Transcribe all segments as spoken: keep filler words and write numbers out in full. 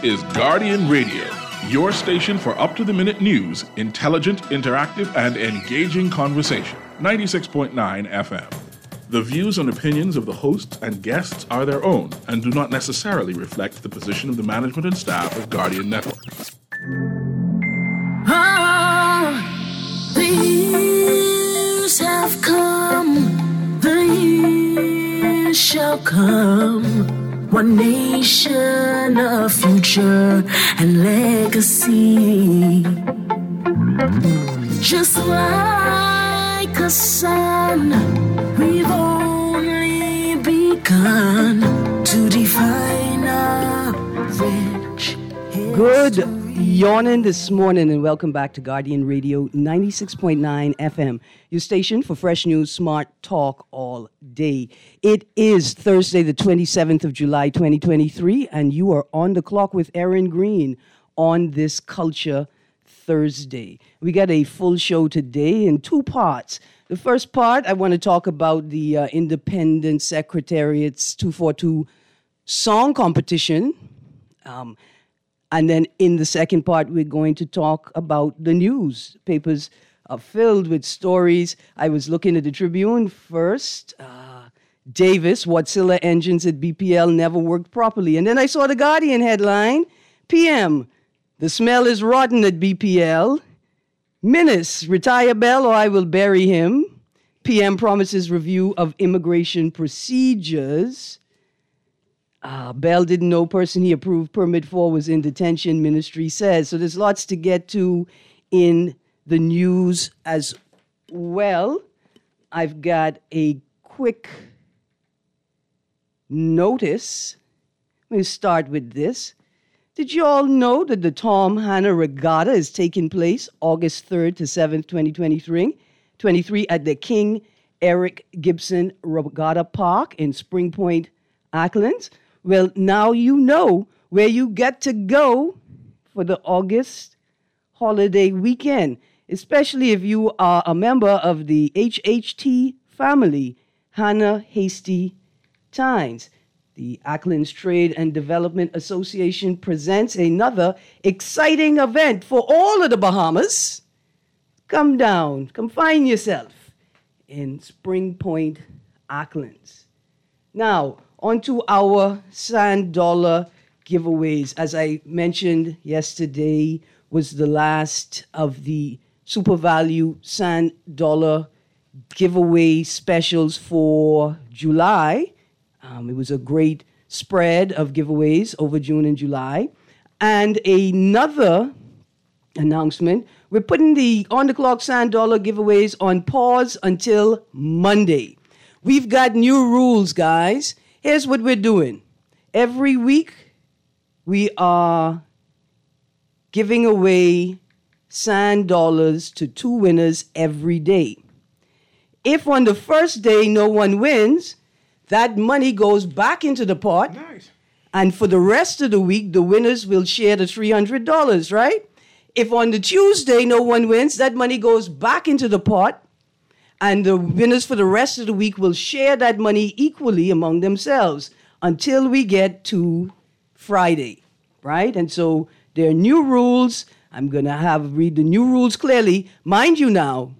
is Guardian Radio, your station for up-to-the-minute news, intelligent, interactive, and engaging conversation. ninety-six point nine F M. The views and opinions of the hosts and guests are their own and do not necessarily reflect the position of the management and staff of Guardian Network. Ah, the years have come, the years shall come. One nation, a future, and legacy. Just like a sun, we've only begun to define our rich history. Good yawning this morning, and welcome back to Guardian Radio ninety-six point nine F M, your station for fresh news, smart talk all day. It is Thursday, the twenty-seventh of July, twenty twenty-three, and you are on the clock with Aaron Green on this Culture Thursday. We got a full show today in two parts. The first part, I want to talk about the uh, Independent Secretariat's two forty-two song competition. Um, And then in the second part, we're going to talk about the news. Papers are filled with stories. I was looking at the Tribune first. Uh, Davis, Wärtsilä engines at B P L never worked properly. And then I saw the Guardian headline, P M, the smell is rotten at B P L. Minnis, retire Bell or I will bury him. P M promises review of immigration procedures. Uh, Bell didn't know person he approved permit for was in detention, ministry says. So there's lots to get to in the news as well. I've got a quick notice. Let me start with this. Did you all know that the Tom Hanna Regatta is taking place August third to seventh, twenty twenty-three, twenty-three at the King Eric Gibson Regatta Park in Spring Point, Acklands? Well, now you know where you get to go for the August holiday weekend, especially if you are a member of the H H T family, Hannah Hasty Tynes. The Acklands Trade and Development Association presents another exciting event for all of the Bahamas. Come down, come find yourself in Spring Point, Acklands. Now, on to our Sand Dollar giveaways. As I mentioned yesterday, was the last of the Super Value Sand Dollar giveaway specials for July. Um, it was a great spread of giveaways over June and July. And another announcement, we're putting the on-the-clock Sand Dollar giveaways on pause until Monday. We've got new rules, guys. Here's what we're doing. Every week, we are giving away sand dollars to two winners every day. If on the first day no one wins, that money goes back into the pot. Nice. And for the rest of the week, the winners will share the three hundred dollars, right? If on the Tuesday no one wins, that money goes back into the pot. And the winners for the rest of the week will share that money equally among themselves until we get to Friday, right? And so there are new rules. I'm going to have read the new rules clearly. Mind you now,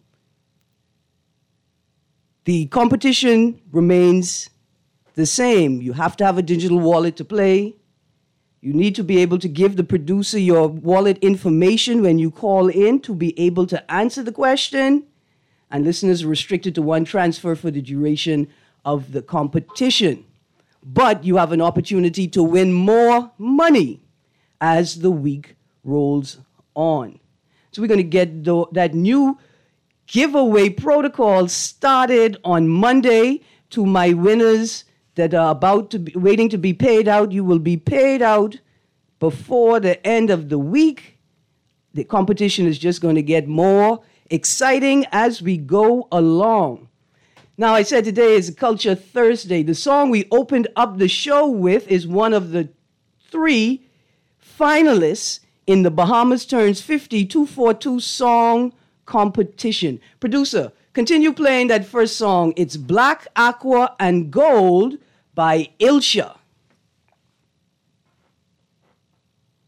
the competition remains the same. You have to have a digital wallet to play. You need to be able to give the producer your wallet information when you call in to be able to answer the question. And listeners are restricted to one transfer for the duration of the competition. But you have an opportunity to win more money as the week rolls on. So we're going to get the, that new giveaway protocol started on Monday. To my winners that are about to be waiting to be paid out, you will be paid out before the end of the week. The competition is just going to get more exciting as we go along. Now, I said today is Culture Thursday. The song we opened up the show with is one of the three finalists in the Bahamas Turns fifty two forty-two song competition. Producer, continue playing that first song. It's Black, Aqua, and Gold by Ilsha.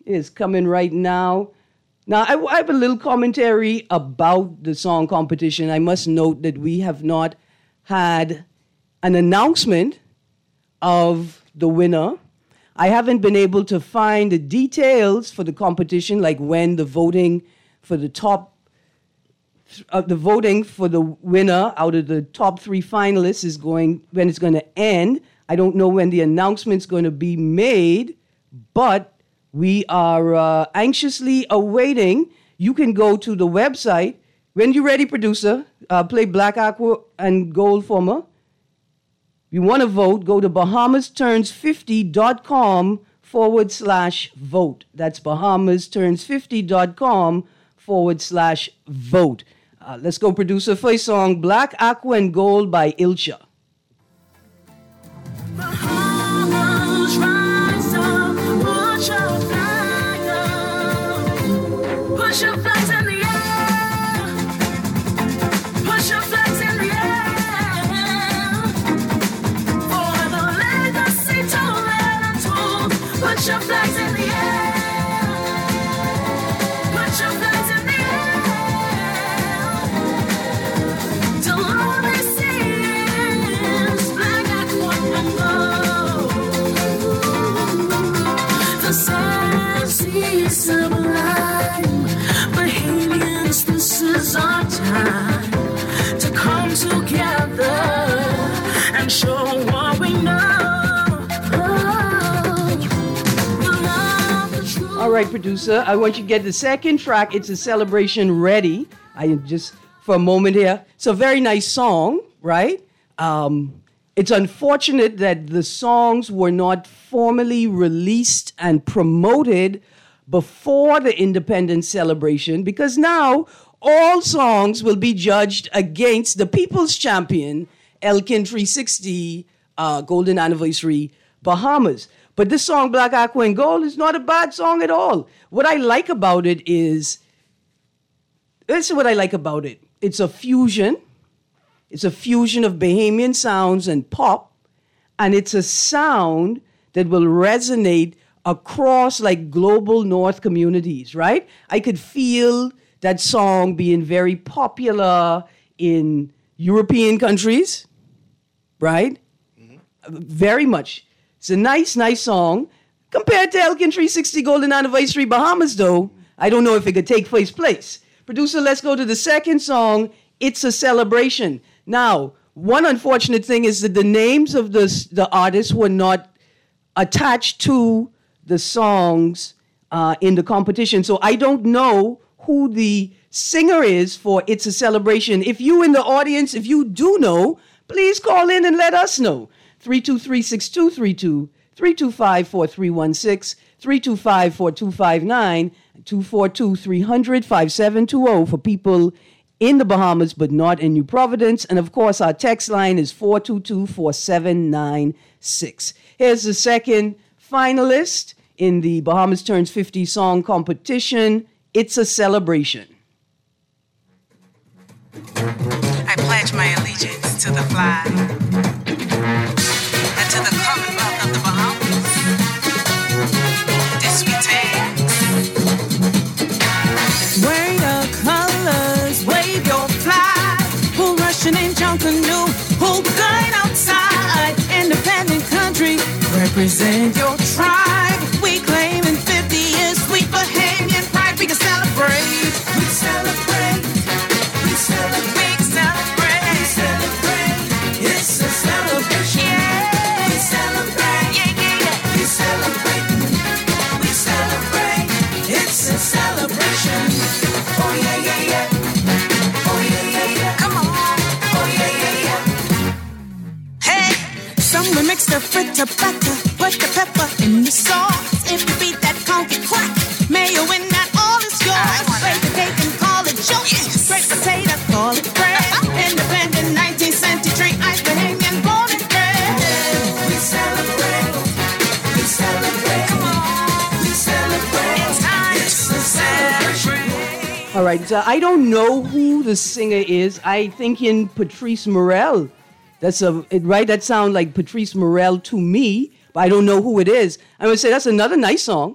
is coming right now. Now, I, I have a little commentary about the song competition. I must note that we have not had an announcement of the winner. I haven't been able to find the details for the competition, like when the voting for the top, uh, the voting for the winner out of the top three finalists is going, when it's going to end. I don't know when the announcement's going to be made, but we are uh, anxiously awaiting. You can go to the website. When you're ready, producer, uh, play Black Aqua and Gold for me. If you want to vote, go to bahamas turns fifty dot com forward slash vote. That's bahamas turns fifty dot com forward slash vote. Uh, let's go, producer. First song, Black Aqua and Gold by Ilcha. Bahamas, rise up, put your flag up. Push your flags in the air. Push your flags in the air. For the legacy told and untold. Put your flags in the air. Put your flags in the air. Till all they see is black aqua and gold. The sad sea is sublime. Bahamians, this is our time to come together and show what we know. The love, the truth. All right, producer, I want you to get the second track. It's a celebration ready. I am just for a moment here. It's a very nice song, right? Um, it's unfortunate that the songs were not formally released and promoted before the independence celebration, because now all songs will be judged against the People's Champion, Elkin three sixty, uh, Golden Anniversary, Bahamas. But this song, Black Aqua and Gold, is not a bad song at all. What I like about it is, this is what I like about it. It's a fusion. It's a fusion of Bahamian sounds and pop, and it's a sound that will resonate across like global North communities, right? I could feel that song being very popular in European countries, right? Mm-hmm. Very much. It's a nice, nice song. Compared to Elkin three sixty Golden Anniversary Bahamas, though, I don't know if it could take first place. Producer, let's go to the second song, It's a Celebration. Now, one unfortunate thing is that the names of the, the artists were not attached to the songs uh, in the competition. So I don't know who the singer is for It's a Celebration. If you in the audience, if you do know, please call in and let us know. three two three, six two three two, three two five, four three one six, three two five, four two five nine, two four two, three hundred, five seven two zero for people in the Bahamas but not in New Providence. And of course, our text line is four two two, four seven nine six. Here's the second finalist in the Bahamas Turns fifty song competition. It's a Celebration. I pledge my allegiance to the flag and to the Commonwealth of the Bahamas. This we take. Wear your colors, wave your flag. Who rushing in junk canoe? Who going outside? Independent country, represent your tribe. We claiming fifty years, sweet Bahamian pride. We can celebrate. We celebrate. We celebrate. We celebrate. We celebrate. It's a celebration. Yeah. We celebrate. Yeah, yeah, yeah. We celebrate. We celebrate. It's a celebration. Oh yeah, yeah, yeah. Oh yeah, yeah, yeah. Come on. Oh yeah, yeah, yeah. Hey. Some will mix the fritter batter, put the pepper in the sauce. If you beat that conky crack, mayo in that all is yours. Bake the cake and call it joke. Yes. Great potato, call it bread. Independent nineteenth century, ice Bahamian born and bred. We celebrate. We celebrate. Come on. We celebrate. It's time to celebrate. All right, so I don't know who the singer is. I think in Patrice Morel. That's a it, right. That sounds like Patrice Morel to me, but I don't know who it is. I would say that's another nice song.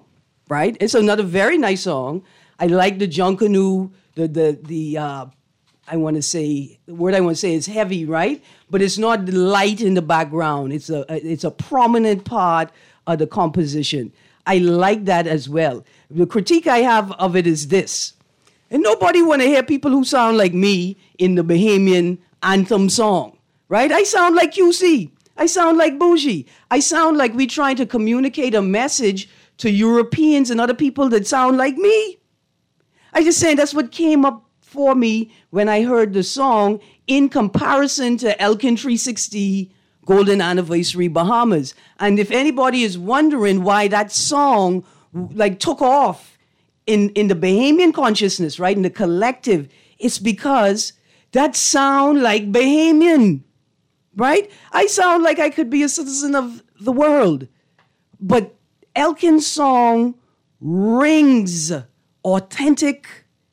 right? It's another very nice song. I like the Junkanoo, the, the, the uh, I want to say, the word I want to say is heavy, right? But it's not light in the background. It's a, it's a prominent part of the composition. I like that as well. The critique I have of it is this. And nobody want to hear people who sound like me in the Bahamian anthem song, right? I sound like Q C. I sound like Bougie. I sound like we trying to communicate a message to Europeans and other people that sound like me. I just saying that's what came up for me when I heard the song in comparison to Elkin three sixty Golden Anniversary Bahamas. And if anybody is wondering why that song like took off in, in the Bahamian consciousness, right, in the collective, it's because that sound like Bahamian, right? I sound like I could be a citizen of the world. But Elkin's song rings authentic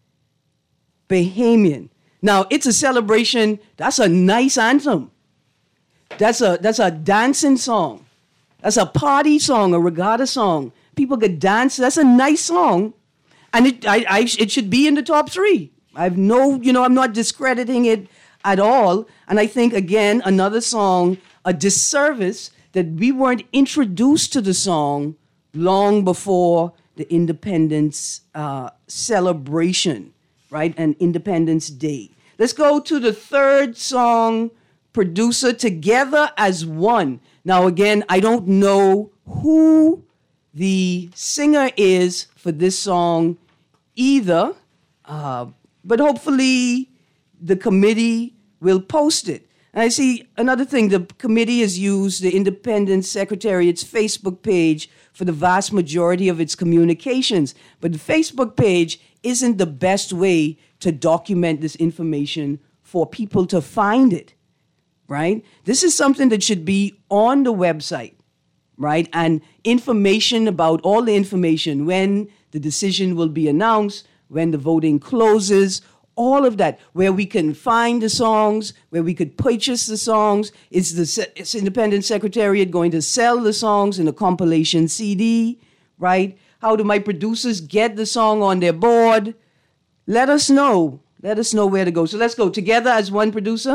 Bahamian. Now, it's a celebration. That's a nice anthem. That's a that's a dancing song. That's a party song, a regatta song. People could dance. That's a nice song. And it I, I it should be in the top three. I've no, you know, I'm not discrediting it at all. And I think, again, another song, a disservice that we weren't introduced to the song long before the Independence uh, celebration, right? And Independence Day. Let's go to the third song, Producer, Together as One. Now, again, I don't know who the singer is for this song either, uh, but hopefully the committee will post it. And I see another thing, the committee has used the Independence Secretariat's Facebook page for the vast majority of its communications. But the Facebook page isn't the best way to document this information for people to find it, right? This is something that should be on the website, right? And information about all the information, when the decision will be announced, when the voting closes, all of that, where we can find the songs, where we could purchase the songs. Is the is Independent Secretariat going to sell the songs in a compilation C D, right? How do my producers get the song on their board? Let us know. Let us know where to go. So let's go together as one, producer.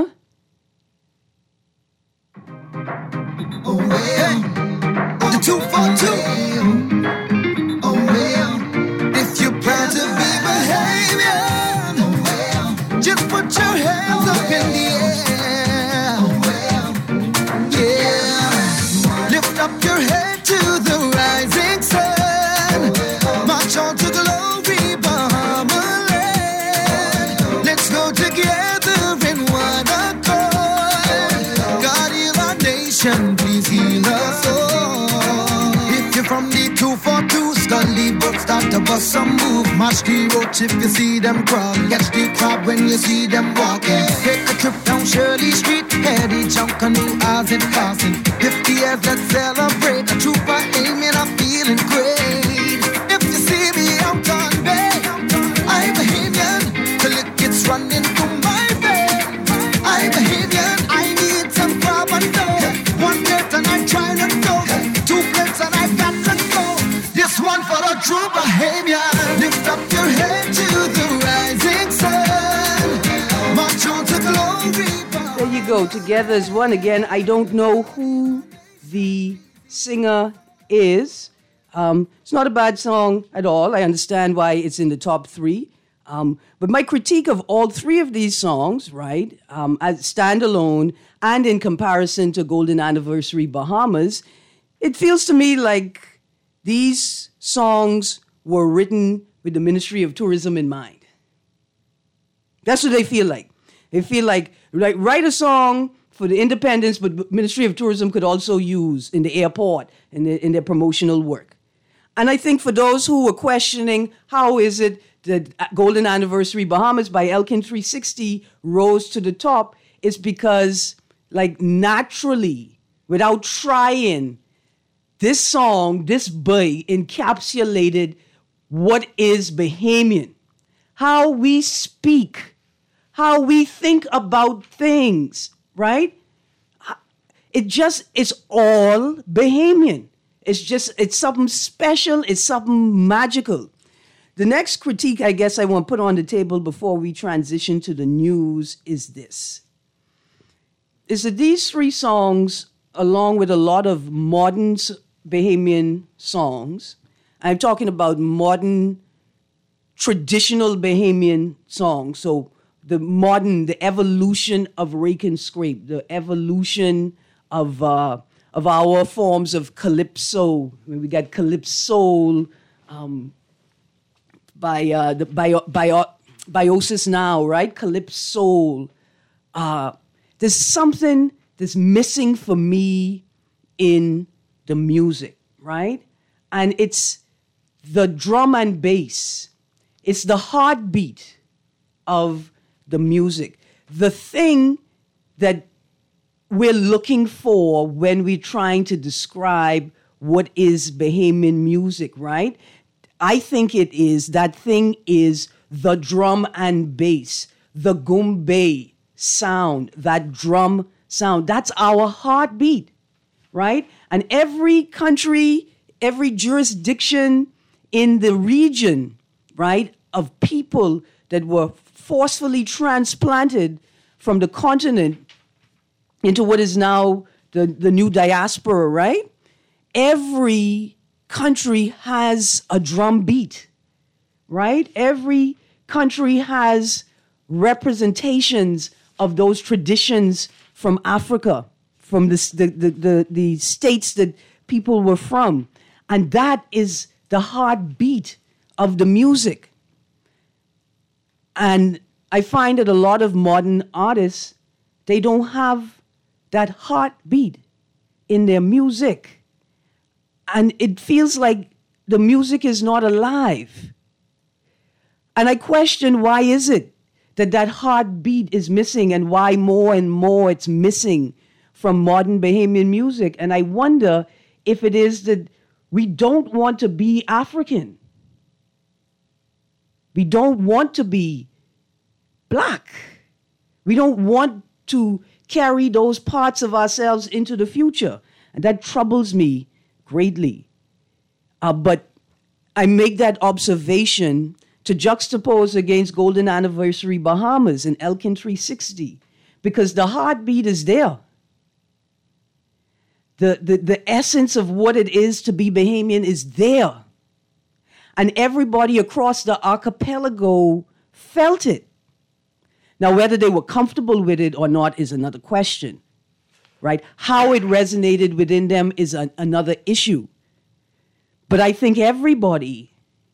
Oh, well, the two for two. Oh, well, if you plan to be Bahamian, oh, well, just put your hands up in the air. Oh, well, yeah, lift up your head to the rising sun. March on to glory, Bahama land. Let's go together in one accord. God heal our nation, please heal us all. If you're from the two forty-two, Scully Brook, start to bust some move. March the roach if you see them crawl. Catch the crowd when you see them walking. Take a trip down Shirley Street, head the Junkanoo as it passing. Fifty years, let's celebrate. A trooper aiming, I'm feeling great. If you see me out on bay, I'm Bahamian till it gets running through my vein. I'm Bahamian, I need some grab and go. One plate and I'm trying to go. Two plates and I've got to go. This one for the true Bahamian. Lift up your head to the rising sun. March on to glory. There you go, together as one. Again, I don't know who the singer is. Um, it's not a bad song at all. I understand why it's in the top three. Um, but my critique of all three of these songs, right, um, as standalone and in comparison to Golden Anniversary Bahamas, it feels to me like these songs were written with the Ministry of Tourism in mind. That's what they feel like. They feel like, like write a song for the independence, but Ministry of Tourism could also use in the airport, in, the, in their promotional work. And I think for those who were questioning, how is it that Golden Anniversary Bahamas by Elkin three sixty rose to the top, it's because, like, naturally, without trying, this song, this boy, encapsulated what is Bahamian, how we speak, how we think about things, right? It just, it's all Bahamian. It's just, it's something special. It's something magical. The next critique I guess I want to put on the table before we transition to the news is this. Is that these three songs, along with a lot of modern Bahamian songs, I'm talking about modern, traditional Bahamian songs, so the modern, the evolution of rake and scrape, the evolution of uh, of our forms of calypso. I mean, we got calypso, um, by uh, the bio, bio, Biosis Now, right? Calypso. Uh, there's something that's missing for me in the music, right? And it's the drum and bass. It's the heartbeat of the music. The thing that we're looking for when we're trying to describe what is Bahamian music, right? I think it is, that thing is the drum and bass, the gumbe sound, that drum sound. That's our heartbeat, right? And every country, every jurisdiction in the region, right, of people that were forcefully transplanted from the continent into what is now the, the new diaspora, right? Every country has a drum beat, right? Every country has representations of those traditions from Africa, from the, the, the, the, the states that people were from. And that is the heartbeat of the music. And I find that a lot of modern artists, they don't have that heartbeat in their music. And it feels like the music is not alive. And I question, why is it that that heartbeat is missing, and why more and more it's missing from modern Bahamian music? And I wonder if it is that we don't want to be African. We don't want to be black. We don't want to carry those parts of ourselves into the future. And that troubles me greatly. Uh, but I make that observation to juxtapose against Golden Anniversary Bahamas and Elkin three sixty, because the heartbeat is there. The, the, the essence of what it is to be Bahamian is there. And everybody across the archipelago felt it. Now, whether they were comfortable with it or not is another question, right? How it resonated within them is an, another issue. But I think everybody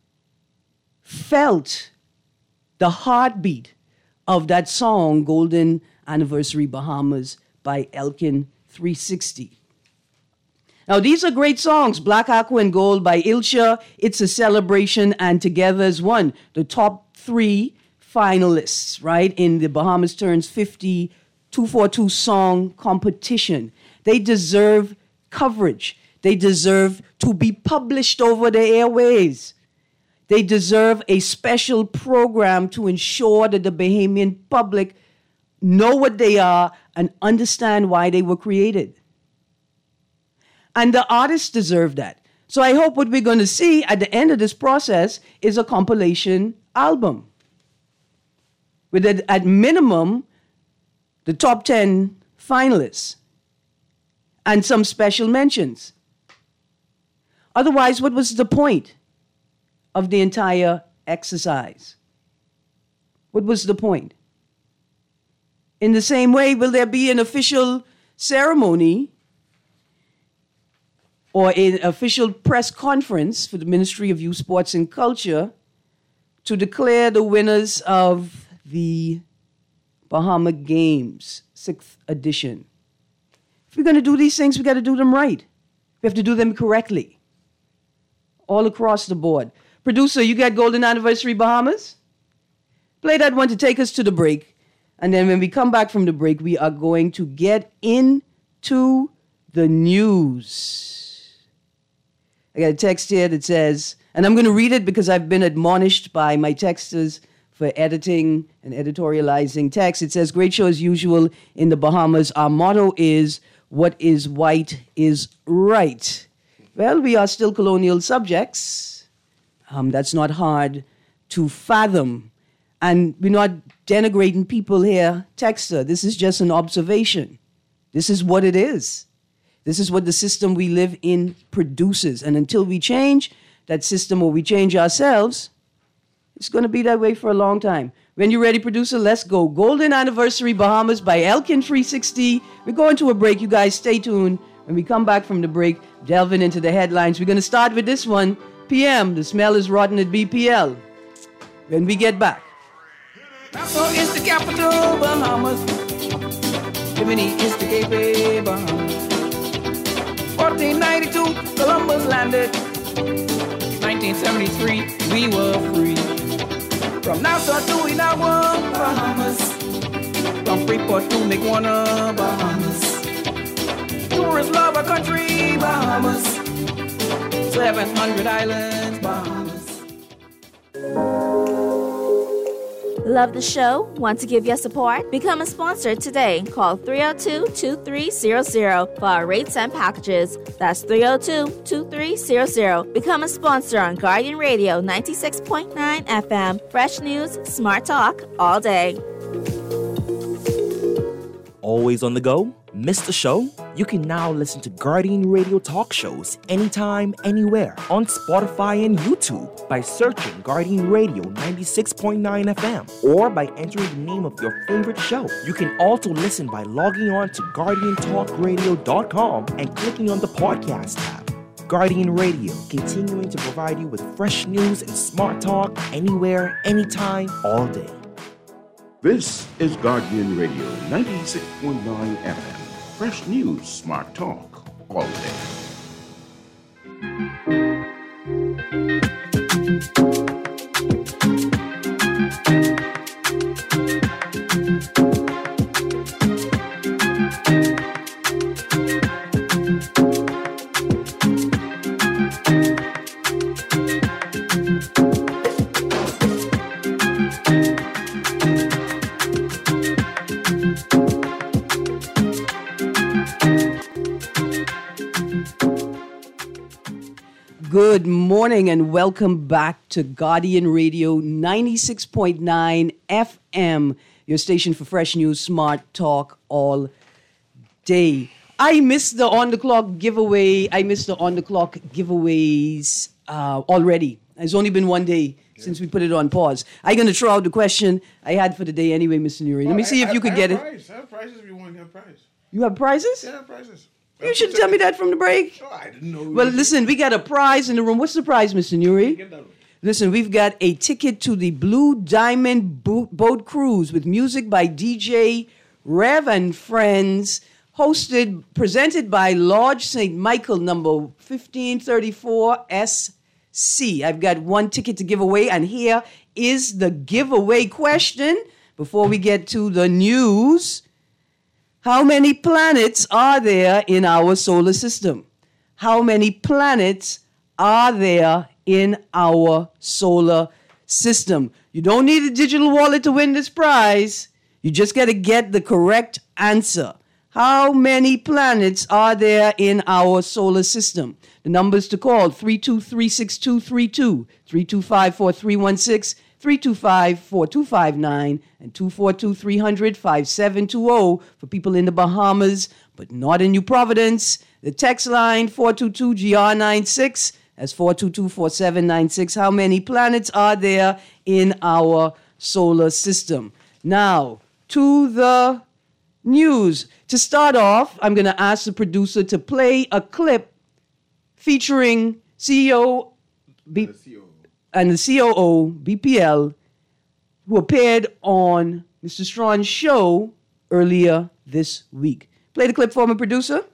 felt the heartbeat of that song, Golden Anniversary Bahamas by Elkin three sixty. Now, these are great songs. Black, Aqua, and Gold by Ilsha, It's a Celebration, and Together as One. The top three finalists, right, in the Bahamas Turns fifty two forty-two song competition. They deserve coverage. They deserve to be published over the airways. They deserve a special program to ensure that the Bahamian public know what they are and understand why they were created. And the artists deserve that. So I hope what we're going to see at the end of this process is a compilation album with, a, at minimum, the top ten finalists and some special mentions. Otherwise, what was the point of the entire exercise? What was the point? In the same way, will there be an official ceremony or an official press conference for the Ministry of Youth, Sports and Culture to declare the winners of the Bahama Games, sixth edition? If we're going to do these things, we got to do them right. We have to do them correctly, all across the board. Producer, you got Golden Anniversary Bahamas? Play that one to take us to the break. And then when we come back from the break, we are going to get into the news. I got a text here that says, and I'm going to read it because I've been admonished by my texters for editing and editorializing text. It says, great show as usual in the Bahamas. Our motto is, what is white is right. Well, we are still colonial subjects. Um, that's not hard to fathom. And we're not denigrating people here, Texter. This is just an observation. This is what it is. This is what the system we live in produces. And until we change that system or we change ourselves, it's going to be that way for a long time. When you're ready, producer, let's go. Golden Anniversary Bahamas by Elkin three sixty. We're going to a break. You guys stay tuned. When we come back from the break, delving into the headlines, we're going to start with this one. P M, the smell is rotten at B P L. When we get back. Nassau is the capital, Bahamas. Bimini is the gateway, Bahamas. fourteen ninety-two, Columbus landed. nineteen seventy-three, we were free. From Nassau to Inawa, Bahamas. From Freeport to McWanna, Bahamas. Tourists love our country, Bahamas. seven hundred islands, Bahamas. Love the show? Want to give your support? Become a sponsor today. Call three oh two, two three zero zero for our rates and packages. That's three oh two, two three zero zero. Become a sponsor on Guardian Radio ninety-six point nine F M. Fresh news, smart talk, all day. Always on the go? Missed the show? You can now listen to Guardian Radio talk shows anytime, anywhere on Spotify and YouTube by searching Guardian Radio ninety-six point nine F M or by entering the name of your favorite show. You can also listen by logging on to guardian talk radio dot com and clicking on the podcast tab. Guardian Radio, continuing to provide you with fresh news and smart talk anywhere, anytime, all day. This is Guardian Radio ninety-six point nine F M. Fresh news, smart talk, all day. Good morning and welcome back to Guardian Radio ninety-six point nine F M, your station for fresh news, smart talk all day. I missed the on-the-clock giveaway. I missed the on-the-clock giveaways uh, already. It's only been one day yeah. since we put it on pause. I'm going to throw out the question I had for the day anyway, Mister Nuri. Let me see I, if I, you could I get have it. Prize. I have prizes if you want to have prize. You have prizes? Yeah, I have prizes. You should tell me that from the break. Oh, I didn't know. Well, listen, we got a prize in the room. What's the prize, Mister Nuri? Listen, we've got a ticket to the Blue Diamond Boat, Boat Cruise with music by D J Rev and Friends, hosted, presented by Lodge Saint Michael, number fifteen thirty-four S C. I've got one ticket to give away, and here is the giveaway question. Before we get to the news, how many planets are there in our solar system? How many planets are there in our solar system? You don't need a digital wallet to win this prize. You just got to get the correct answer. How many planets are there in our solar system? The numbers to call, three two three, six two three two, three two five, four three one six, three two five, four two five nine, and two four two, three hundred, five seven two zero for people in the Bahamas, but not in New Providence. The text line, four two two G R ninety-six, that's four two two, four seven nine six. How many planets are there in our solar system? Now, to the news. To start off, I'm going to ask the producer to play a clip featuring C E O B- and the C O O, B P L, who appeared on Mister Strawn's show earlier this week. Play the clip for me, producer.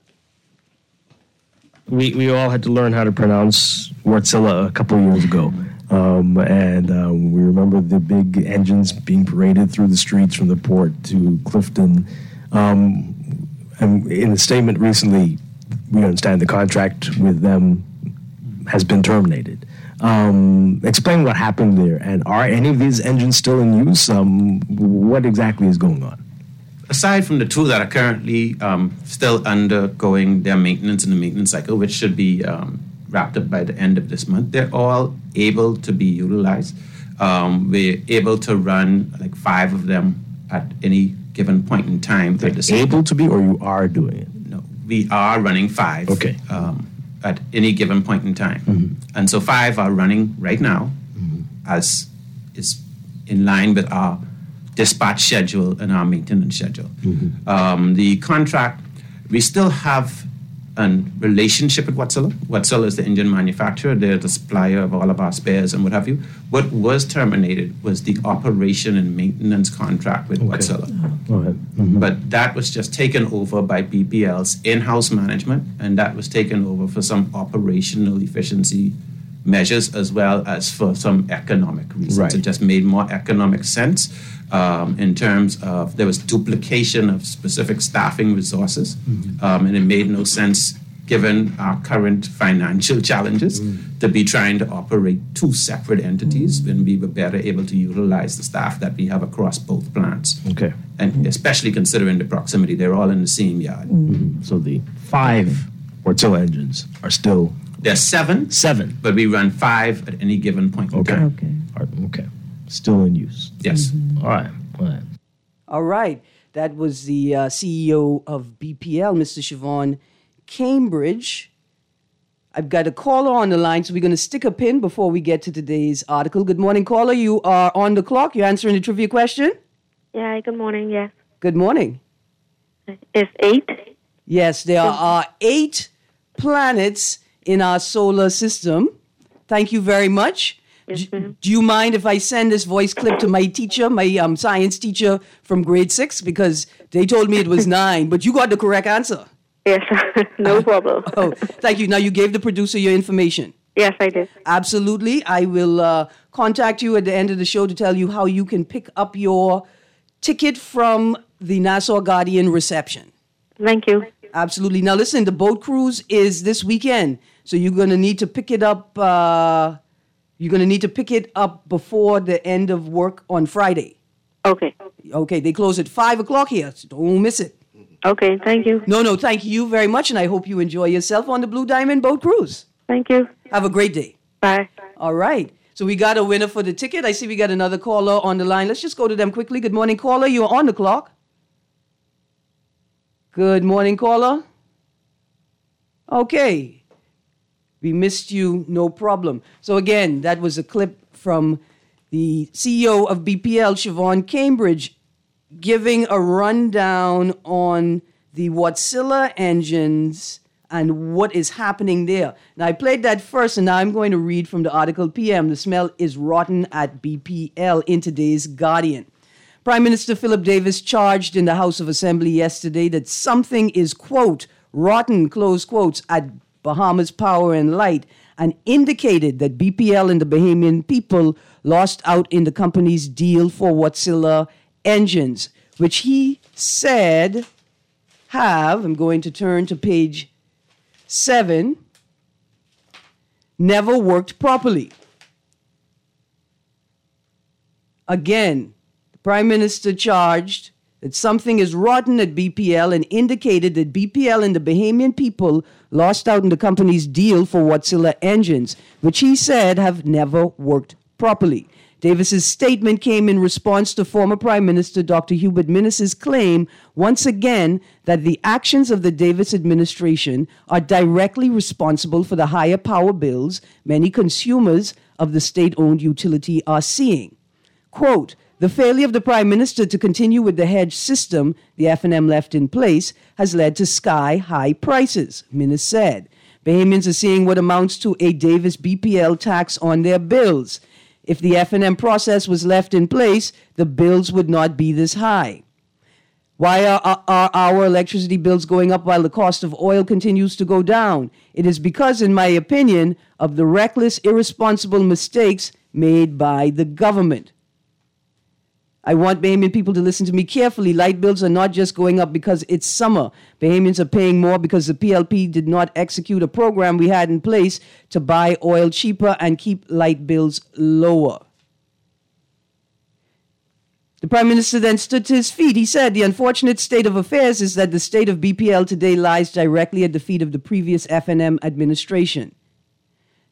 We we all had to learn how to pronounce Wärtsilä a couple of years ago. Um, and uh, we remember the big engines being paraded through the streets from the port to Clifton. Um, and in a statement recently, we understand the contract with them has been terminated. Um, explain what happened there, and are any of these engines still in use? Um, what exactly is going on? Aside from the two that are currently um, still undergoing their maintenance in the maintenance cycle, which should be um, wrapped up by the end of this month. They're all able to be utilized. Um, we're able to run like five of them at any given point in time. They're at the same able to be, or you are doing it? No, we are running five. Okay. Um, at any given point in time. Mm-hmm. And so five are running right now mm-hmm. as is in line with our dispatch schedule and our maintenance schedule. Mm-hmm. Um, the contract, we still have a relationship with Wärtsilä. Wärtsilä is the engine manufacturer. They're the supplier of all of our spares and what have you. What was terminated was the operation and maintenance contract with okay. Wärtsilä. Go ahead. Mm-hmm. But that was just taken over by B P L's in-house management, and that was taken over for some operational efficiency measures as well as for some economic reasons. Right. It just made more economic sense um, in terms of there was duplication of specific staffing resources, mm-hmm. um, and it made no sense given our current financial challenges mm-hmm. to be trying to operate two separate entities mm-hmm. when we were better able to utilize the staff that we have across both plants. Okay. And especially considering the proximity, they're all in the same yard. Mm-hmm. So the five Wärtsilä engines are still... There's seven. Seven. But we run five at any given point in okay. time. Okay. Are- okay. Still in use. Yes. Mm-hmm. All right. All right. All right. That was the uh, C E O of B P L, Mister Siobhan Cambridge. I've got a caller on the line, so we're going to stick a pin before we get to today's article. Good morning, caller. You are on the clock. You're answering the trivia question. Yeah, good morning, yes. Good morning. It's eight? Yes, there are eight planets in our solar system. Thank you very much. Yes, do, do you mind if I send this voice clip to my teacher, my um, science teacher from grade six? Because they told me it was nine, but you got the correct answer. Yes, no problem. Oh, thank you. Now, you gave the producer your information. Yes, I did. Absolutely. I will uh, contact you at the end of the show to tell you how you can pick up your ticket from the Nassau Guardian reception. Thank you. Absolutely. Now, listen, the boat cruise is this weekend, so you're going to need to pick it up. Uh, you're going to need to pick it up before the end of work on Friday. Okay. Okay, they close at five o'clock here, so don't miss it. Okay, thank you. No, no, thank you very much, and I hope you enjoy yourself on the Blue Diamond Boat Cruise. Thank you. Have a great day. Bye. All right. So we got a winner for the ticket. I see we got another caller on the line. Let's just go to them quickly. Good morning, caller. You're on the clock. Good morning, caller. Okay. We missed you. No problem. So again, that was a clip from the C E O of B P L, Siobhan Cambridge, giving a rundown on the Wärtsilä engines and what is happening there. Now, I played that first, and now I'm going to read from the article P M. The smell is rotten at B P L in today's Guardian. Prime Minister Philip Davis charged in the House of Assembly yesterday that something is, quote, rotten, close quotes, at Bahamas Power and Light, and indicated that B P L and the Bahamian people lost out in the company's deal for Wärtsilä engines, which he said have, I'm going to turn to page seven, never worked properly. Again, the Prime Minister charged that something is rotten at B P L and indicated that B P L and the Bahamian people lost out in the company's deal for Wärtsilä engines, which he said have never worked properly. Davis's statement came in response to former Prime Minister Doctor Hubert Minnis's claim, once again, that the actions of the Davis administration are directly responsible for the higher power bills many consumers of the state-owned utility are seeing. Quote, the failure of the Prime Minister to continue with the hedge system the F N M left in place has led to sky-high prices, Minnis said. Bahamians are seeing what amounts to a Davis B P L tax on their bills. If the F N M process was left in place, the bills would not be this high. Why are, are our electricity bills going up while the cost of oil continues to go down? It is because, in my opinion, of the reckless, irresponsible mistakes made by the government. I want Bahamian people to listen to me carefully. Light bills are not just going up because it's summer. Bahamians are paying more because the P L P did not execute a program we had in place to buy oil cheaper and keep light bills lower. The Prime Minister then stood to his feet. He said, the unfortunate state of affairs is that the state of B P L today lies directly at the feet of the previous F N M administration.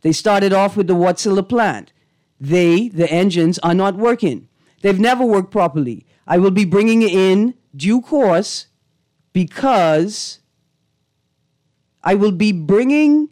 They started off with the Wärtsilä plant. They, the engines, are not working. They've never worked properly. I will be bringing in due course because I will be bringing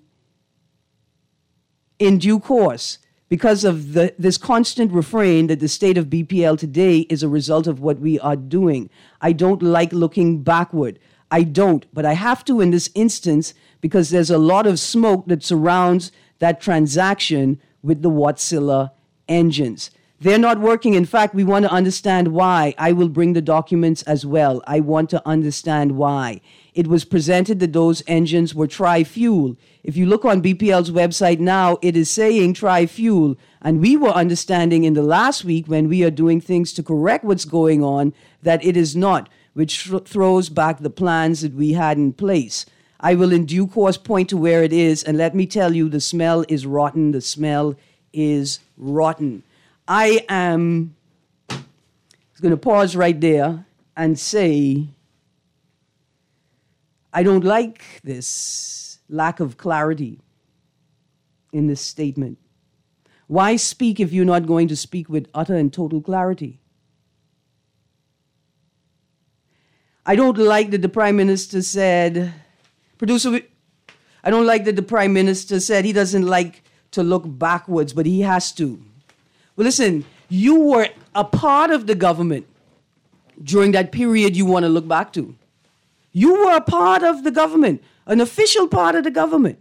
in due course because of the, this constant refrain that the state of B P L today is a result of what we are doing. I don't like looking backward. I don't, but I have to in this instance because there's a lot of smoke that surrounds that transaction with the Wärtsilä engines. They're not working. In fact, we want to understand why. I will bring the documents as well. I want to understand why. It was presented that those engines were tri-fuel. If you look on B P L's website now, it is saying tri-fuel. And we were understanding in the last week when we are doing things to correct what's going on that it is not, which th- throws back the plans that we had in place. I will in due course point to where it is. And let me tell you, the smell is rotten. The smell is rotten. I am going to pause right there and say, I don't like this lack of clarity in this statement. Why speak if you're not going to speak with utter and total clarity? I don't like that the Prime Minister said, producer, I don't like that the Prime Minister said he doesn't like to look backwards, but he has to. Well, listen, you were a part of the government during that period you want to look back to. You were a part of the government, an official part of the government.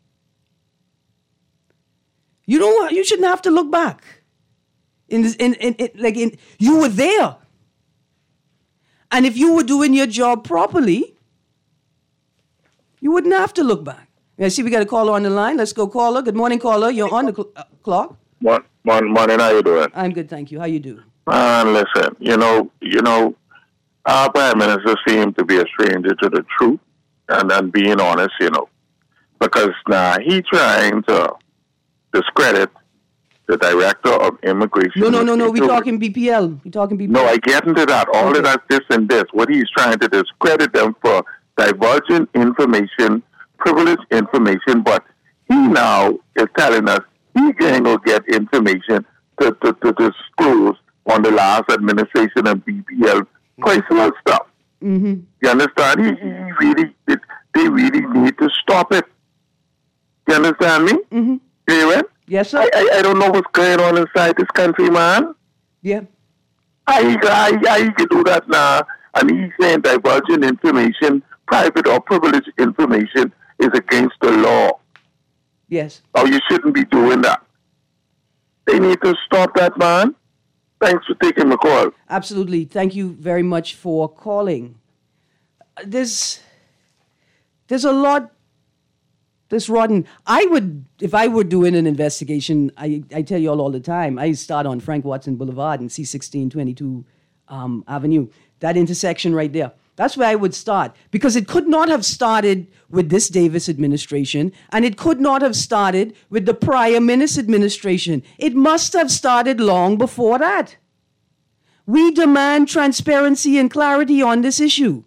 You don't. You shouldn't have to look back. In, this, in, in, in like in, you were there, and if you were doing your job properly, you wouldn't have to look back. I see we got a caller on the line. Let's go, caller. Good morning, caller. You're on the cl- uh, clock. Morning, morning. How you doing? I'm good, thank you. How you do? Man, listen. You know, you know, our Prime Minister seemed to be a stranger to the truth, and and being honest, you know, because now he trying to discredit the Director of Immigration. No, no, no, no. We're talking B P L. We're talking B P L. No, I get into that. All okay. of that, this and this. What he's trying to discredit them for divulging information, privileged information, but he now is telling us he going to get information to, to, to disclose on the last administration of B P L personal stuff. Mm-hmm. You understand? He, he really, it, they really need to stop it. You understand me? Mm-hmm. You hear it? Yes, sir. I, I, I don't know what's going on inside this country, man. Yeah. I, I, I can do that now. And he's saying divulging information, private or privileged information, is against the law. Yes. Oh, you shouldn't be doing that. They need to stop that, man. Thanks for taking the call. Absolutely. Thank you very much for calling. There's, there's a lot that's rotten. I would, if I were doing an investigation, I, I tell you all all the time, I start on Frank Watson Boulevard and C sixteen twenty-two um, Avenue. That intersection right there. That's where I would start, because it could not have started with this Davis administration, and it could not have started with the prior Minnis administration. It must have started long before that. We demand transparency and clarity on this issue.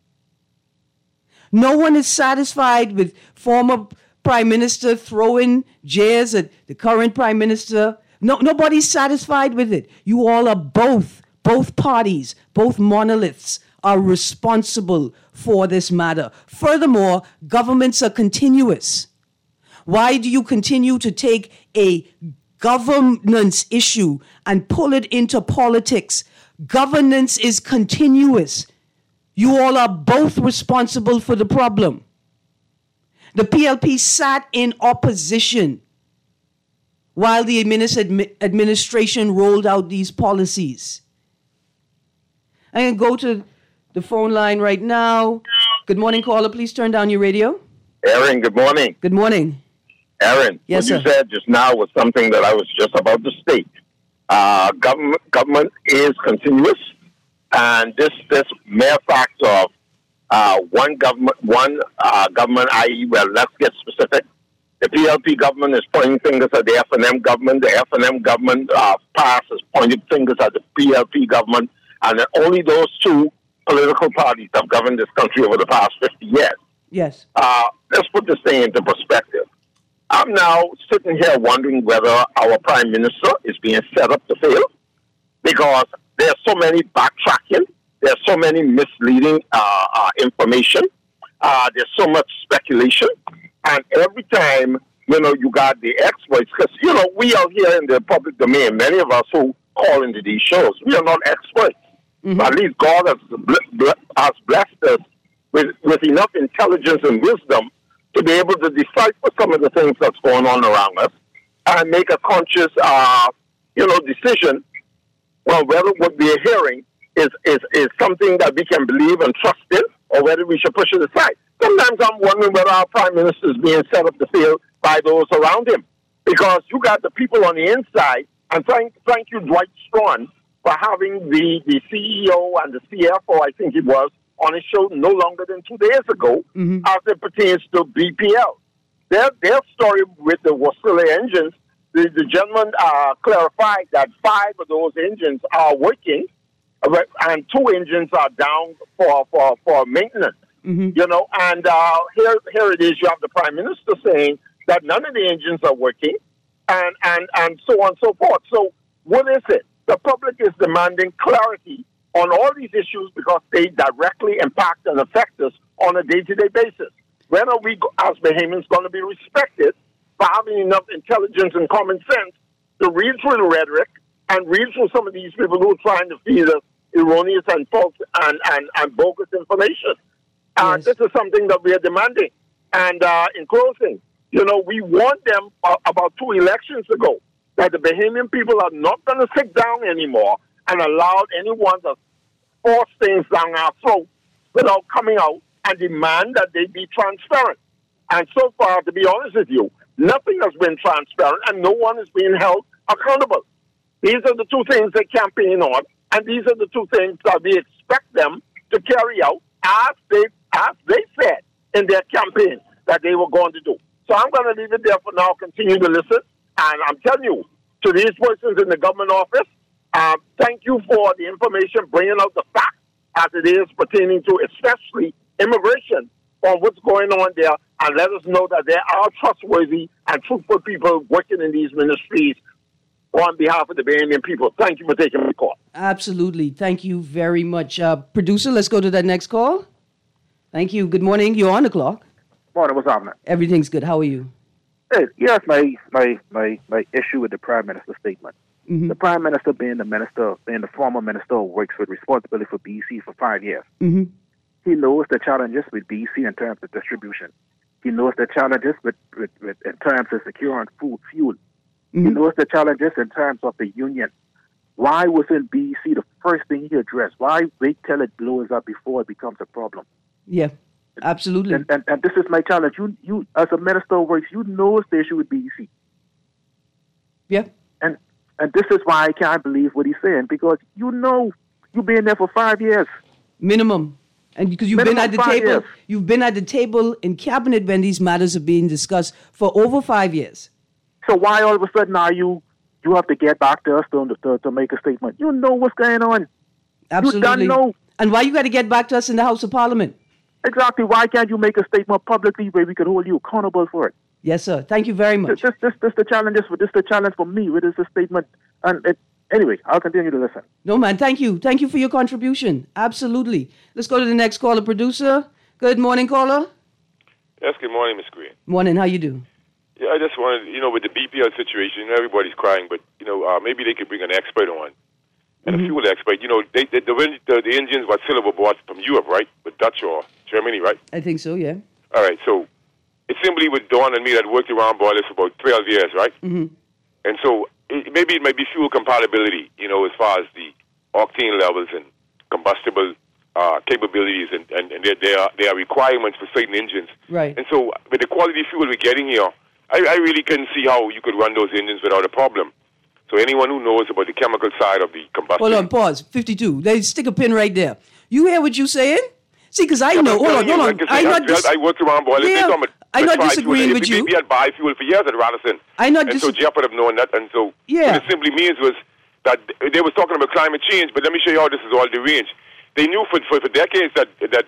No one is satisfied with former Prime Minister throwing jabs at the current Prime Minister. No, nobody's satisfied with it. You all are both, both parties, both monoliths, are responsible for this matter. Furthermore, governments are continuous. Why do you continue to take a governance issue and pull it into politics? Governance is continuous. You all are both responsible for the problem. The P L P sat in opposition while the administration rolled out these policies. I can go to the phone line right now. Good morning, caller. Please turn down your radio. Aaron, good morning. Good morning. Aaron, yes, what sir. you said just now was something that I was just about to state. Uh, government government is continuous, and this this mere fact of uh, one government, one uh, government, that is, well, let's get specific. The P L P government is pointing fingers at the F N M government. The F N M government uh, past is pointing fingers at the P L P government, and only those two political parties have governed this country over the past fifty years. Yes. Uh, let's put this thing into perspective. I'm now sitting here wondering whether our prime minister is being set up to fail, because there's so many backtracking, there's so many misleading uh, uh, information, uh, there's so much speculation, and every time, you know, you got the experts, because, you know, we are here in the public domain, many of us who call into these shows, we are not experts. Mm-hmm. But at least God has, bl- has blessed us with, with enough intelligence and wisdom to be able to decipher some of the things that's going on around us and make a conscious, uh, you know, decision on whether what we are hearing is, is, is something that we can believe and trust in, or whether we should push it aside. Sometimes I'm wondering whether our prime minister is being set up to fail by those around him, because you got the people on the inside, and thank, thank you, Dwight Strawn, for having the, the C E O and the C F O, I think it was, on his show no longer than two days ago, mm-hmm. as it pertains to B P L. Their, their story with the Wasilla engines, the, the gentleman uh, clarified that five of those engines are working, and two engines are down for, for, for maintenance. Mm-hmm. You know, and uh, here, here it is, you have the Prime Minister saying that none of the engines are working, and, and, and so on and so forth. So what is it? The public is demanding clarity on all these issues because they directly impact and affect us on a day-to-day basis. When are we, as Bahamians, going to be respected for having enough intelligence and common sense to read through the rhetoric and read through some of these people who are trying to feed us erroneous and false and, and, and bogus information? Uh, yes. This is something that we are demanding. And uh, in closing, you know, we warned them uh, about two elections ago that the Bahamian people are not going to sit down anymore and allow anyone to force things down our throat without coming out and demand that they be transparent. And so far, to be honest with you, nothing has been transparent and no one is being held accountable. These are the two things they campaign on, and these are the two things that we expect them to carry out as they, as they said in their campaign that they were going to do. So I'm going to leave it there for now, continue to listen. And I'm telling you, to these persons in the government office, uh, thank you for the information, bringing out the facts as it is pertaining to especially immigration on what's going on there, and let us know that there are trustworthy and truthful people working in these ministries on behalf of the Bahamian people. Thank you for taking my call. Absolutely. Thank you very much. Uh, producer, let's go to that next call. Thank you. Good morning. You're on the clock. Morning. What's happening? Everything's good. How are you? Hey, here's my, my, my, my issue with the Prime Minister's statement. Mm-hmm. The Prime Minister being the minister, being the former Minister of Works with responsibility for B C for five years. Mm-hmm. He knows the challenges with B C in terms of distribution. He knows the challenges with, with, with in terms of securing food, fuel. Mm-hmm. He knows the challenges in terms of the union. Why wasn't B C the first thing he addressed? Why wait till it blows up before it becomes a problem? Yeah, absolutely. And, and, and this is my challenge. You, you as a Minister of Works, you know the issue with B C. Yeah. And and this is why I can't believe what he's saying, because you know you've been there for five years. Minimum. And because you've Minimum been at the five table, years. you've been at the table in cabinet when these matters are being discussed for over five years. So why all of a sudden are you you have to get back to us to, to, to make a statement? You know what's going on. Absolutely. You don't know. And why you got to get back to us in the House of Parliament? Exactly. Why can't you make a statement publicly where we can hold you accountable for it? Yes, sir. Thank you very much. This, this, this, the challenge is for this the challenge for me. It is a statement, and it, anyway, I'll continue to listen. No, man. Thank you. Thank you for your contribution. Absolutely. Let's go to the next caller, producer. Good morning, caller. Yes. Good morning, Miss Green. Morning. How you do? Yeah, I just wanted, you know, with the B P L situation, you know, everybody's crying, but you know, uh, maybe they could bring an expert on, and mm-hmm. a fuel expert. You know, they, they, the, the the engines were silver bought from Europe, right? With Dutch or Germany, right? I think so. Yeah. All right. So it simply with Dawn and me that worked around boilers for about twelve years, right? Mm-hmm. And so it, maybe it might be fuel compatibility, you know, as far as the octane levels and combustible uh, capabilities, and, and, and there, there, are, there are requirements for certain engines. Right. And so with the quality fuel we're getting here, I, I really couldn't see how you could run those engines without a problem. So anyone who knows about the chemical side of the combustion... Hold on, pause. fifty-two. They stick a pin right there. You hear what you saying? See, because I yeah, know... Hold on, you, hold on. Like I, I, not dis- I worked around boilers. Yeah, they I'm not disagreeing with you. We had biofuel for years at Radisson. I'm not And so Jeff would have known that. And so yeah. what it simply means was that they was talking about climate change, but let me show you how this is all deranged. They knew for, for, for decades that, that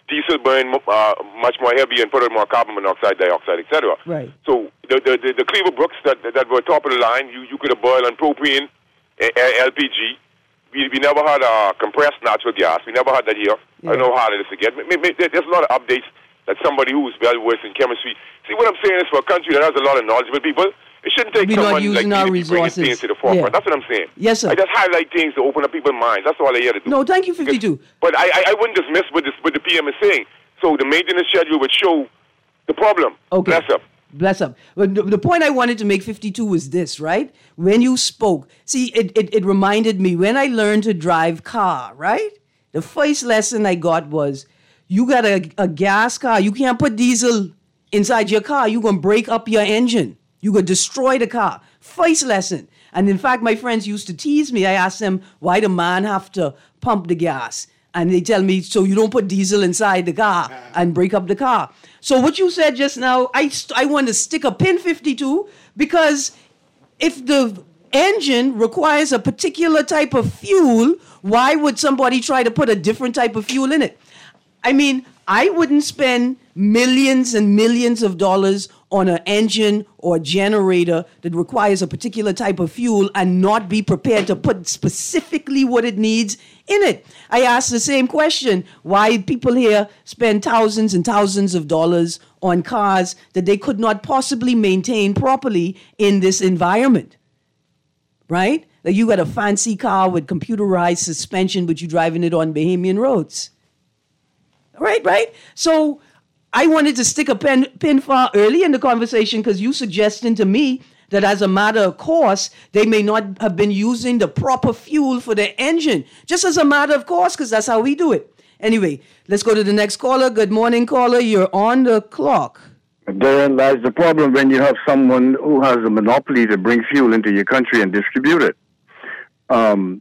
diesel burn uh, much more heavy and put out more carbon monoxide, dioxide, et cetera. Right. So the the, the, the Cleaver Brooks that that were top of the line, you, you could have boiled on propane, uh, L P G. We, we never had uh, compressed natural gas. We never had that here. Yeah. I don't know how hard it is to get. Maybe, maybe, there's a lot of updates that somebody who's well versed in chemistry. See, what I'm saying is for a country that has a lot of knowledgeable people, it shouldn't take We're someone not using like our me to bring resources. things to the forefront. Yeah. That's what I'm saying. Yes, sir. I just highlight things to open up people's minds. That's all I here to do. No, thank you, fifty-two. But I, I, I wouldn't dismiss what, this, what the P M is saying. So the maintenance schedule would show the problem. Okay. Bless up. Bless up. But the, the point I wanted to make, fifty-two, was this, right? When you spoke, see, it, it, it reminded me when I learned to drive car, right? The first lesson I got was, you got a, a gas car. You can't put diesel inside your car. You're going to break up your engine. You're going to destroy the car. First lesson. And in fact, my friends used to tease me. I asked them, why the man have to pump the gas? And they tell me, so you don't put diesel inside the car and break up the car. So what you said just now, I, st- I want to stick a pin, fifty-two, because if the engine requires a particular type of fuel, why would somebody try to put a different type of fuel in it? I mean, I wouldn't spend millions and millions of dollars on an engine or generator that requires a particular type of fuel and not be prepared to put specifically what it needs in it. I asked the same question, why people here spend thousands and thousands of dollars on cars that they could not possibly maintain properly in this environment, right? Like you got a fancy car with computerized suspension, but you're driving it on Bahamian roads. Right, right? So I wanted to stick a pen, pin far early in the conversation because you suggesting to me that as a matter of course, they may not have been using the proper fuel for their engine. Just as a matter of course, because that's how we do it. Anyway, let's go to the next caller. Good morning, caller. You're on the clock. Therein lies the problem when you have someone who has a monopoly to bring fuel into your country and distribute it. Um,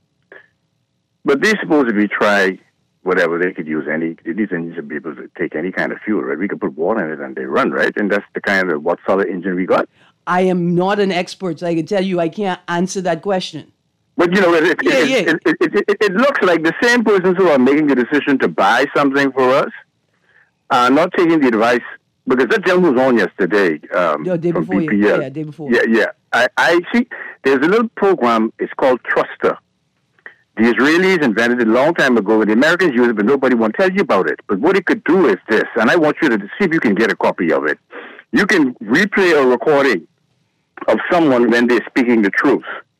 but they supposedly try whatever, they could use any, these engines should be able to take any kind of fuel, right? We could put water in it and they run, right? And that's the kind of what solid engine we got. I am not an expert, so I can tell you I can't answer that question. But, you know, it, it, yeah, it, yeah. It, it, it, it, it looks like the same persons who are making the decision to buy something for us are not taking the advice, because that gentleman was on yesterday um, yeah, day from before B P L. Yeah, yeah, day before. Yeah, yeah. I, I see, there's a little program, it's called Truster. The Israelis invented it a long time ago, and the Americans use it, but nobody won't tell you about it. But what it could do is this, and I want you to see if you can get a copy of it. You can replay a recording of someone when they're speaking the truth.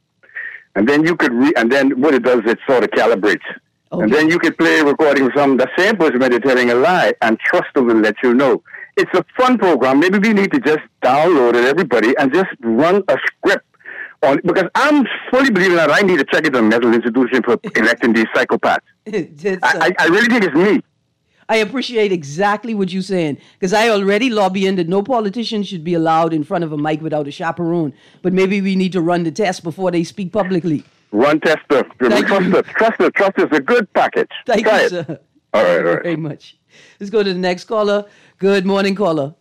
And then you could re- and then what it does, it sort of calibrates. Okay. And then you could play a recording of some, the same person when they're telling a lie, and Truster will let you know. It's a fun program. Maybe we need to just download it, everybody, and just run a script. On, because I'm fully believing that I need to check it on mental institution for electing these psychopaths. I, I, I really think it's me. I appreciate exactly what you're saying, because I already lobbying that no politician should be allowed in front of a mic without a chaperone. But maybe we need to run the test before they speak publicly. Run tester. Trust it. Trust it. Trust is a good package. Thank Try you, it. sir. All right, all Thank you right. very much. Let's go to the next caller. Good morning, caller.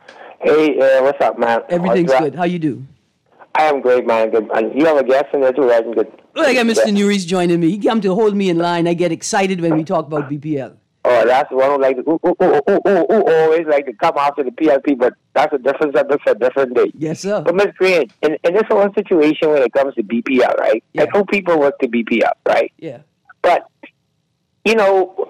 Hey, uh, what's up, man? Everything's what's good. How you do? I am great, man. Good. And you have a guest in there too, right? Good. Well, I got Mister Nuris joining me. He come to hold me in line. I get excited when we talk about B P L. Oh, that's the one who like to ooh, ooh, ooh, ooh, ooh, ooh, always like to come after the P L P, but that's a different subject for a different day. Yes, sir. But Miz Green, in, in this whole situation when it comes to B P L, right? Yeah. I know people work to B P L, right? Yeah. But, you know,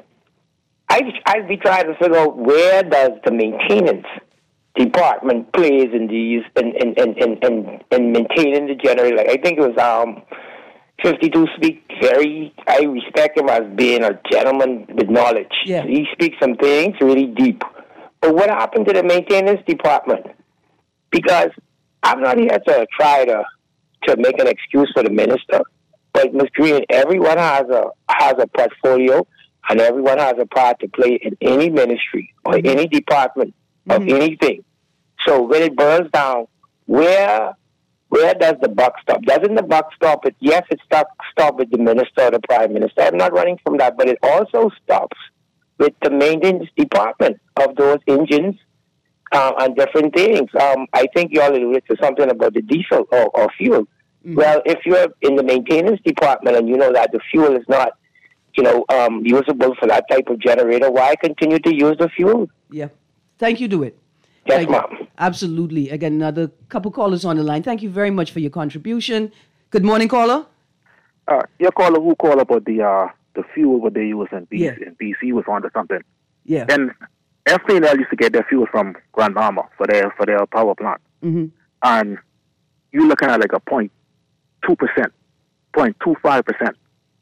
I I'd be trying to figure out where does the maintenance department plays in these in in in in, in, in maintaining the generator. Like I think it was um fifty-two speak very I respect him as being a gentleman with knowledge. Yeah. He speaks some things really deep. But what happened to the maintenance department? Because I'm not here to try to to make an excuse for the minister. But Miz Green, everyone has a has a portfolio and everyone has a part to play in any ministry or mm-hmm. any department of mm-hmm. anything. So when it boils down, where where does the buck stop? Doesn't the buck stop at, yes, it stop, stop with the minister or the prime minister. I'm not running from that, but it also stops with the maintenance department of those engines uh, and different things. Um, I think you all alluded to something about the diesel or, or fuel. Mm-hmm. Well, if you're in the maintenance department and you know that the fuel is not you know, um, usable for that type of generator, why continue to use the fuel? Yeah. Thank you, DeWitt. Yes, Thank ma'am. you. Absolutely. Again, another couple callers on the line. Thank you very much for your contribution. Good morning, caller. Uh, your caller who called about the uh, the fuel what they use in B C, Yeah. in B C was onto something. Yeah. And F P N L used to get their fuel from Grand Mama for their for their power plant, Mm-hmm. and you're looking at like a point two percent, point two five percent.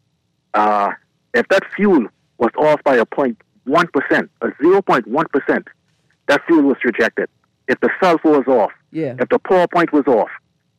Uh, if that fuel was off by a point one percent, a zero point one percent, that fuel was rejected. If the sulfur was off, Yeah. if the pour point was off,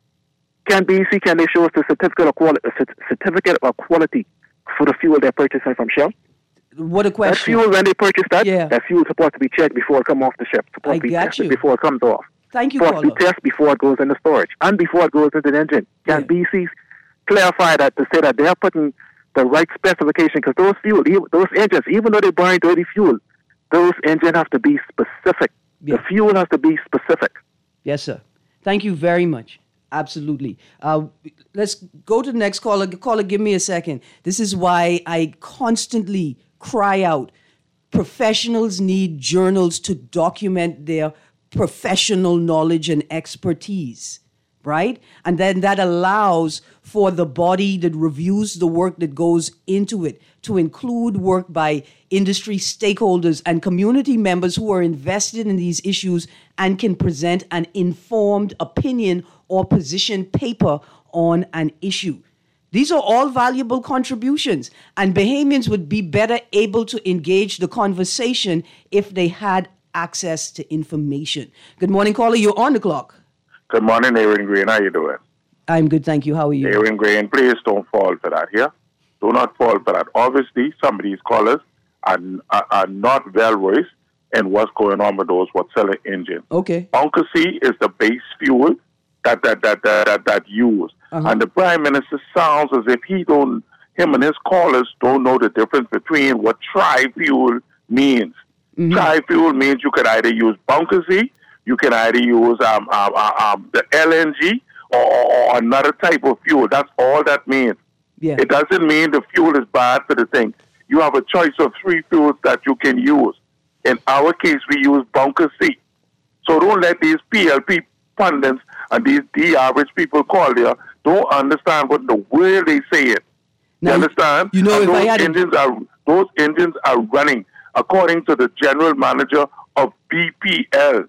can B C can they show us the certificate of quality, certificate of quality for the fuel they're purchasing from Shell? What a That question. fuel, when they purchase that, Yeah. that fuel is supposed to be checked before it comes off the ship. Supposed I to be got tested you. before it comes off. Thank you, supposed to caller. be tested before it goes into storage and before it goes into the engine. Can B C clarify that to say that they're putting the right specification? Because those fuel, e- those engines, even though they burn dirty fuel, those engines have to be specific. The fuel has to be specific. Yes, sir. Thank you very much. Absolutely. Uh, let's go to the next caller. Caller, give me a second. This is why I constantly cry out. Professionals need journals to document their professional knowledge and expertise, right? And then that allows for the body that reviews the work that goes into it to include work by industry stakeholders and community members who are invested in these issues and can present an informed opinion or position paper on an issue. These are all valuable contributions, and Bahamians would be better able to engage the conversation if they had access to information. Good morning, caller. You're on the clock. Good morning, Aaron Green. How you doing? I'm good, thank you. How are you? Aaron Green, please don't fall for that here. Do not fall for that. Obviously, some of these callers are, are, are not well versed in what's going on with those Wärtsilä engines. Okay. Bunker C is the base fuel that that that that that, that used. Uh-huh. And the Prime Minister sounds as if he don't, him and his callers don't know the difference between what tri-fuel means. Mm-hmm. Tri-fuel means you could either use bunker C, you can either use um, um, um, um, the L N G or, or, or another type of fuel. That's all that means. Yeah. It doesn't mean the fuel is bad for the thing. You have a choice of three fuels that you can use. In our case, we use bunker C. So don't let these P L P pundits and these D average people call there don't understand what the world they say it. You understand? You know, And if I those had a- engines are those engines are running according to the general manager of B P L.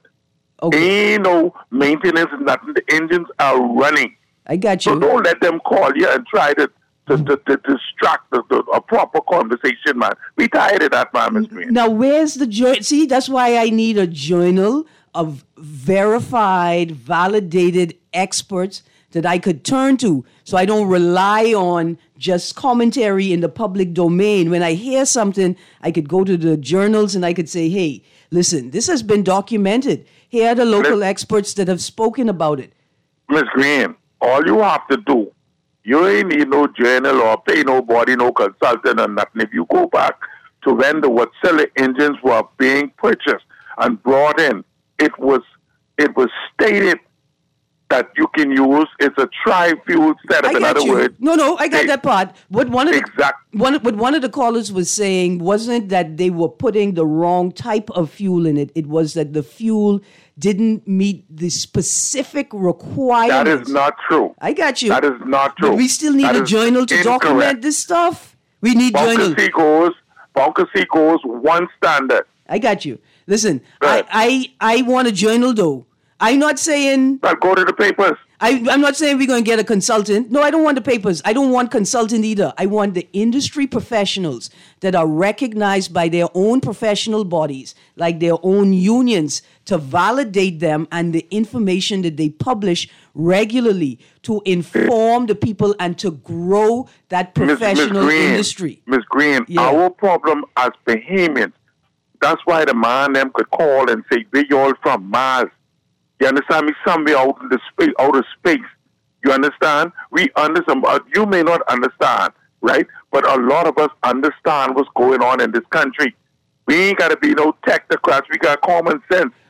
Ain't no maintenance, nothing. The engines are running. I got you. So don't let them call you and try to to, to, to distract the, the, a proper conversation, man. We tired of that, man, Miss Green. Now, where's the journal? See, that's why I need a journal of verified, validated experts that I could turn to so I don't rely on just commentary in the public domain. When I hear something, I could go to the journals and I could say, hey, listen, this has been documented. Here are the local experts that have spoken about it. Miss Green, all you have to do, you ain't need no journal or pay nobody, no consultant or nothing. If you go back to when the Wärtsilä engines were being purchased and brought in, it was it was stated that you can use, it's a tri-fuel setup. I In got other you. words, No, no, I got that part. What one of the exact. one what one of the callers was saying wasn't that they were putting the wrong type of fuel in it. It was that the fuel didn't meet the specific That requirements. is not true. I got you. That is not true. But we still need That a is journal to incorrect. document this stuff. We need Bunker journal. C goes, Bunker C goes one standard. I got you. Listen, I, I I want a journal though. I'm not saying. Well, go to the papers. I, I'm not saying we're going to get a consultant. No, I don't want the papers. I don't want consultant either. I want the industry professionals that are recognized by their own professional bodies, like their own unions, to validate them and the information that they publish regularly to inform the people and to grow that professional Miss Green, industry. Miss Green, Yeah. our problem as Bahamians, that's why the man them could call and say, where you all from? Mars. You understand me? Somewhere out in the space, out of space. You understand? We understand. uh, You may not understand, right? But a lot of us understand what's going on in this country. We ain't got to be no technocrats. We got common sense.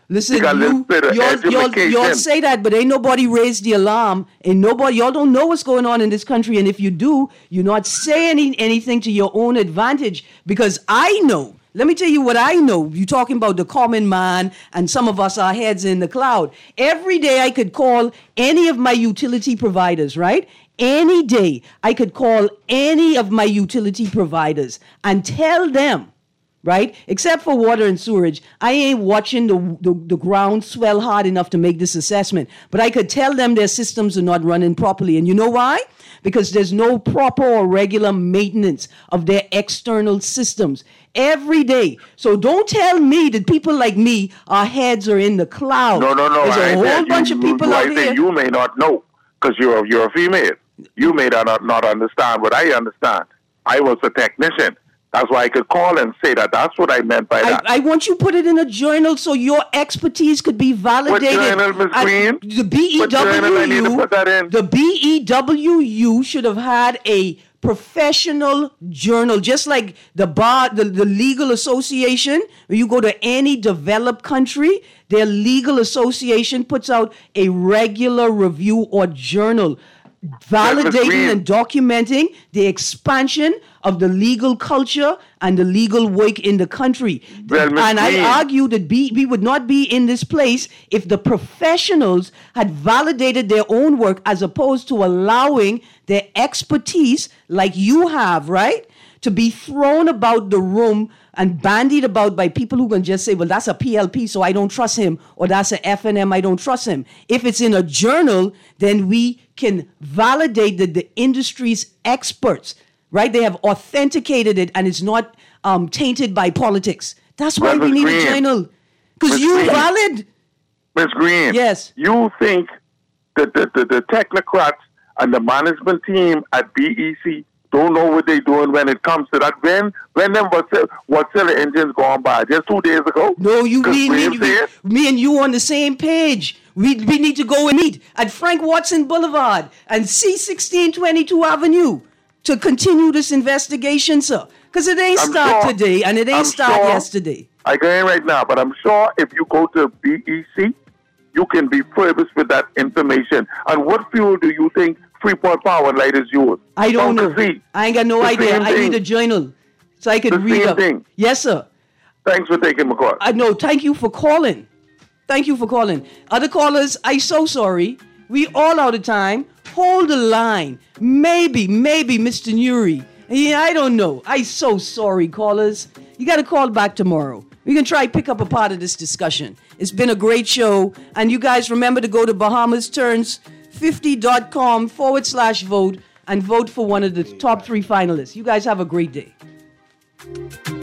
Listen, Because you, little y'all, y'all, education. y'all say that, but ain't nobody raised the alarm. And nobody, y'all don't know what's going on in this country. And if you do, you not say any, anything to your own advantage. Because I know, let me tell you what I know. You're talking about the common man, and some of us, our heads in the cloud. Every day I could call any of my utility providers, right? Any day I could call any of my utility providers and tell them, right? Except for water and sewerage, I ain't watching the, the, the ground swell hard enough to make this assessment. But I could tell them their systems are not running properly. And you know why? Because there's no proper or regular maintenance of their external systems every day. So don't tell me that people like me, our heads are in the clouds. No, no, no. There's I a whole said bunch you, of people you, out I here. said you may not know because you're, you're a female. You may not, not understand what I understand. I was a technician. That's why I could call and say that. That's what I meant by that. I, I want you to put it in a journal so your expertise could be validated. What journal, Miz Green? The B E W U, What journal I need to put that in? the B E W U should have had a professional journal, just like the bar, the, the legal association. When you go to any developed country, their legal association puts out a regular review or journal validating and documenting the expansion of the legal culture and the legal work in the country. Well, Miz and Green. I argue that be, we would not be in this place if the professionals had validated their own work as opposed to allowing their expertise, like you have, right, to be thrown about the room and bandied about by people who can just say, well, that's a P L P, so I don't trust him, or that's a F N M, I don't trust him. If it's in a journal, then we can validate that the industry's experts, right, they have authenticated it and it's not um, tainted by politics. That's why Well, we Miz need Green. a journal. Because Miz you Green. valid. Miz Green. Yes. You think that the, the, the technocrats and the management team at B E C don't know what they're doing when it comes to that? When when them Wärtsilä engines gone by just two days ago? No, you 'Cause me, Graham me, said- me and you on the same page. We we need to go and meet at Frank Watson Boulevard and C sixteen twenty-two Avenue to continue this investigation, sir. Because it ain't I'm start sure- today and it ain't I'm start sure- yesterday. I go in right now, but I'm sure if you go to B E C, you can be privileged with that information. And what fuel do you think Freeport Power and Light is using? I don't Don't know. see. I ain't got no The idea. same I thing. need a journal so I could The read same up. thing. Yes, sir. Thanks for taking my call. I know. Thank you for calling. Thank you for calling. Other callers, I so sorry. We all out of time. Hold the line. Maybe, maybe, Mister Nuri. Yeah, I don't know. I so sorry, callers. You got to call back tomorrow. We can try pick up a part of this discussion. It's been a great show. And you guys remember to go to Bahamas Turns fifty dot com forward slash vote and vote for one of the top three finalists. You guys have a great day.